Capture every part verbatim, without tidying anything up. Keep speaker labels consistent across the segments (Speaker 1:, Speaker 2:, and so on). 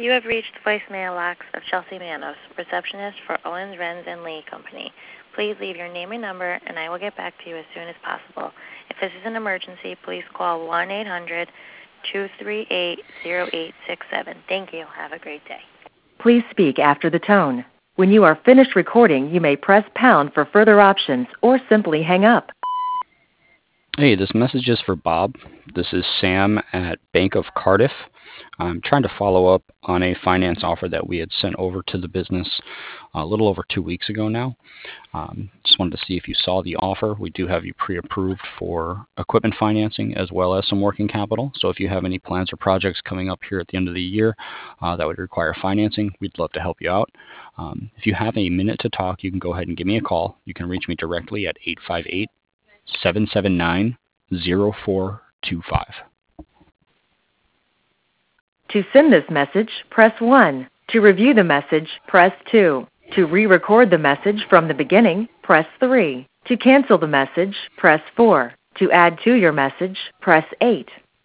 Speaker 1: You have reached voicemail box of Chelsea Manos, receptionist for Owens, Renz and Lee Company. Please leave your name and number, and I will get back to you as soon as possible. If this is an emergency, please call one eight hundred two three eight zero eight six seven. Thank you. Have a great day.
Speaker 2: Please speak after the tone. When you are finished recording, you may press pound for further options or simply hang up.
Speaker 3: Hey, this message is for Bob. This is Sam at Bank of Cardiff. I'm trying to follow up on a finance offer that we had sent over to the business a little over two weeks ago now. Um, just wanted to see if you saw the offer. We do have you pre-approved for equipment financing as well as some working capital. So if you have any plans or projects coming up here at the end of the year uh, that would require financing, we'd love to help you out. Um, if you have a minute to talk, you can go ahead and give me a call. You can reach me directly at eight five eight, seven seven nine, zero four two five.
Speaker 2: To send this message, press one. To review the message, press two. To re-record the message from the beginning, press three. To cancel the message, press four. To add to your message, press eight.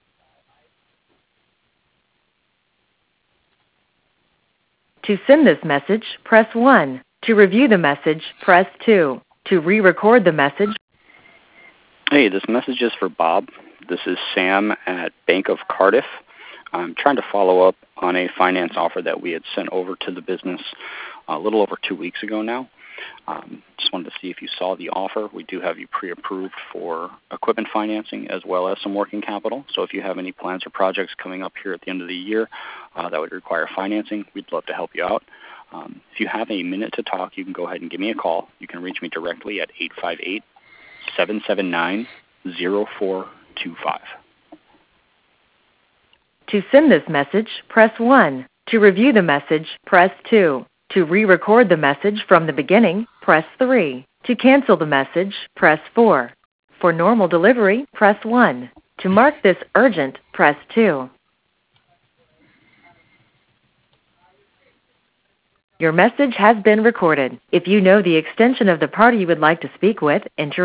Speaker 2: To send this message, press one. To review the message, press two. To re-record the message.
Speaker 3: Hey, this message is for Bob. This is Sam at Bank of Cardiff. I'm trying to follow up on a finance offer that we had sent over to the business a little over two weeks ago now. Um, just wanted to see if you saw the offer. We do have you pre-approved for equipment financing as well as some working capital. So if you have any plans or projects coming up here at the end of the year uh, that would require financing, we'd love to help you out. Um, if you have a minute to talk, you can go ahead and give me a call. You can reach me directly at eight five eight, seven seven nine, zero four two five.
Speaker 2: To send this message, press one. To review the message, press two. To re-record the message from the beginning, press three. To cancel the message, press four. For normal delivery, press one. To mark this urgent, press two. Your message has been recorded. If you know the extension of the party you would like to speak with, enter